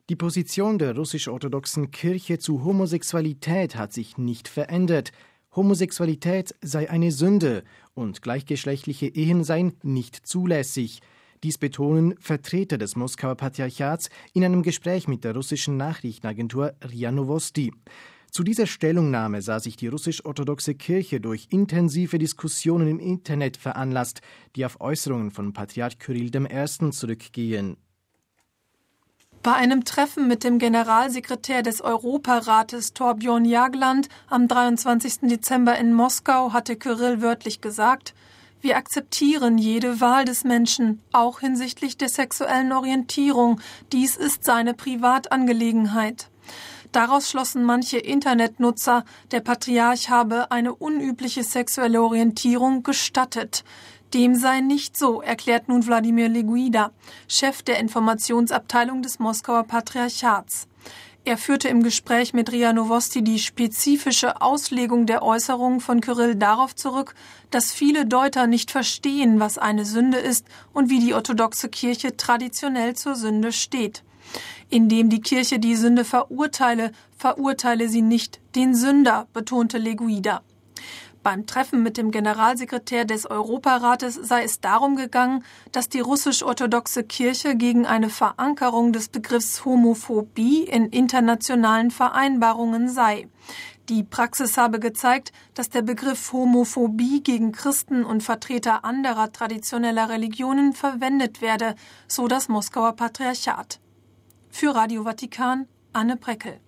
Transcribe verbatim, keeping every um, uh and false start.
Die Position der russisch-orthodoxen Kirche zu Homosexualität hat sich nicht verändert. Homosexualität sei eine Sünde und gleichgeschlechtliche Ehen seien nicht zulässig. Dies betonen Vertreter des Moskauer Patriarchats in einem Gespräch mit der russischen Nachrichtenagentur R I A Novosti. Zu dieser Stellungnahme sah sich die russisch-orthodoxe Kirche durch intensive Diskussionen im Internet veranlasst, die auf Äußerungen von Patriarch Kyrill der Erste zurückgehen. Bei einem Treffen mit dem Generalsekretär des Europarates Torbjörn Jagland am dreiundzwanzigsten Dezember in Moskau hatte Kyrill wörtlich gesagt: Wir akzeptieren jede Wahl des Menschen, auch hinsichtlich der sexuellen Orientierung. Dies ist seine Privatangelegenheit. Daraus schlossen manche Internetnutzer, der Patriarch habe eine unübliche sexuelle Orientierung gestattet. Dem sei nicht so, erklärt nun Wladimir Leguida, Chef der Informationsabteilung des Moskauer Patriarchats. Er führte im Gespräch mit R I A Novosti die spezifische Auslegung der Äußerungen von Kyrill darauf zurück, dass viele Deuter nicht verstehen, was eine Sünde ist und wie die orthodoxe Kirche traditionell zur Sünde steht. Indem die Kirche die Sünde verurteile, verurteile sie nicht den Sünder, betonte Leguida. Beim Treffen mit dem Generalsekretär des Europarates sei es darum gegangen, dass die russisch-orthodoxe Kirche gegen eine Verankerung des Begriffs Homophobie in internationalen Vereinbarungen sei. Die Praxis habe gezeigt, dass der Begriff Homophobie gegen Christen und Vertreter anderer traditioneller Religionen verwendet werde, so das Moskauer Patriarchat. Für Radio Vatikan, Anne Breckel.